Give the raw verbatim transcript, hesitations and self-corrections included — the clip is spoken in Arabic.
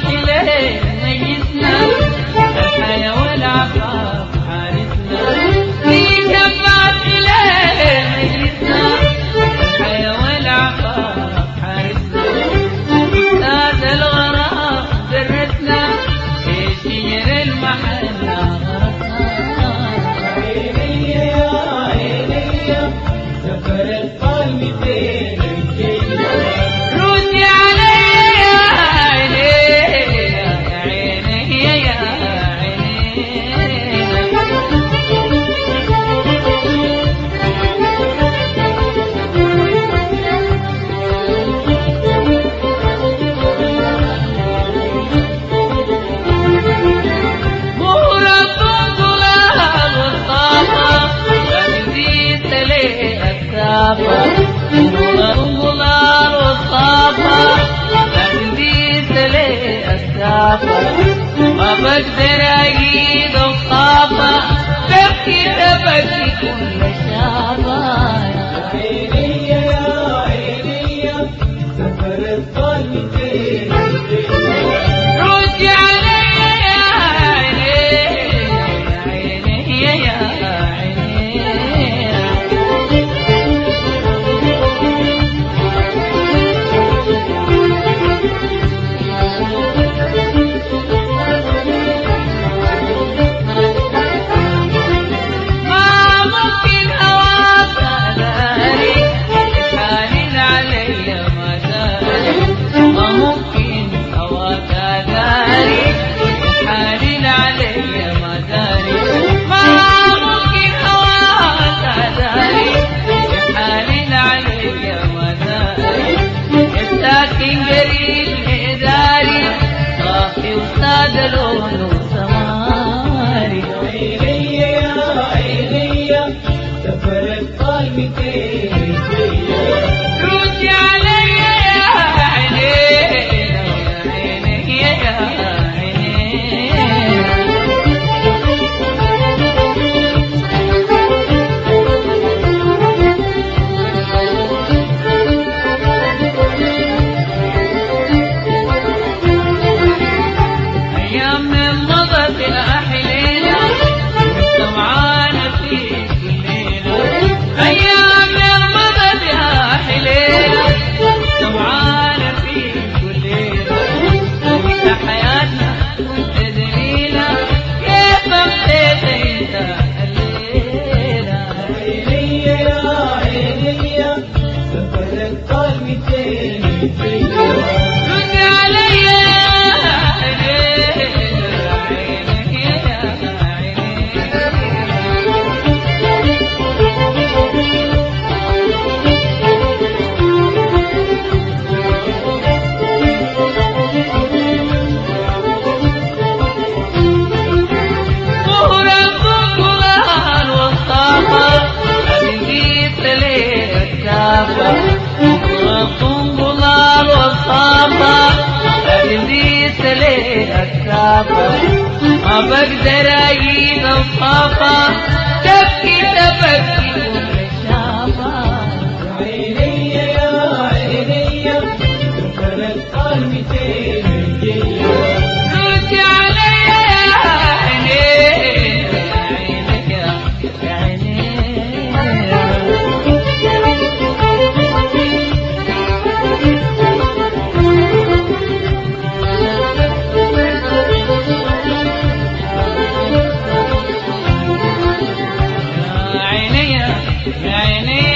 إليه ميتنا الحياة والعفاف حارسنا في شفاعة إليه ميتنا الحياة والعفاف حارسنا أستاذ الغرام درسنا في شجر المحنة عيني يا عيني سفر القلب فين ردي علي يا عيني يا عيني يا عيني مهرة ظلال والطافة تزيد لي السافة مهرة ظلال والطافة تزيد لي السافة ما بقدر أجيد الخافة تبكي تبكي كل شافة عيني يا عيني سفر القلب فين ردي علي يا عيني يا عيني يا عيني ما ممكن هواك داري حالين علي ما داري ما ممكن هواك داري حالين علي ما داري ما ممكن هواك داري حالين علي ما داري الساكن قريب داري صافي وساد لون وسماري عيني يا عيني سفر القلب فين ردي علي يا عيني يا عيني يا عيني أيام من مضت الأحليلة سمعانة في كل ليلة أيام من مضت الأحليلة سمعانة في كل ليلة وانت حياتنا وانت دليلة كيف بقيت انت الليلة عيني يا عيني سفر القلب فين ردي علي يا عيني يا عيني يا مهرة ظلال والطافة أبقيت لي السافة مهرة ظلال والطافة أبقيت لي السافة ما بقدر أجيب الطافة تبكي تبكي كل شافة عيني يا عيني سفر القلب فين ردي علي يا عيني يا عيني يا عيني يا عيني يا عيني